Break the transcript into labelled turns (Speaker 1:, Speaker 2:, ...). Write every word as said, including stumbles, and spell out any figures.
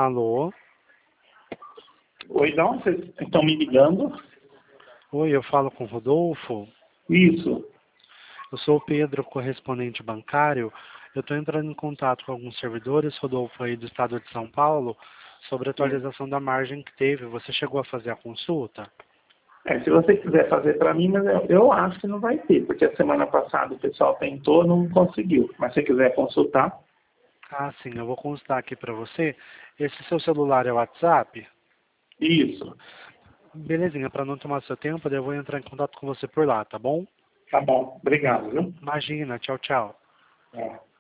Speaker 1: Alô?
Speaker 2: Oi, não, vocês estão me ligando?
Speaker 1: Oi, eu falo com o Rodolfo.
Speaker 2: Isso.
Speaker 1: Eu sou o Pedro, correspondente bancário. Eu estou entrando em contato com alguns servidores, Rodolfo, aí do estado de São Paulo, sobre a atualização da margem que teve. Você chegou a fazer a consulta?
Speaker 2: É, se você quiser fazer para mim, mas eu, eu acho que não vai ter, porque a semana passada o pessoal tentou, não conseguiu. Mas se você quiser consultar,
Speaker 1: Ah, sim, eu vou consultar aqui para você. Esse seu celular é o WhatsApp?
Speaker 2: isso.
Speaker 1: Belezinha, para não tomar seu tempo, eu vou entrar em contato com você por lá, tá bom?
Speaker 2: Tá bom. Obrigado, viu?
Speaker 1: Imagina, tchau, tchau.
Speaker 2: É.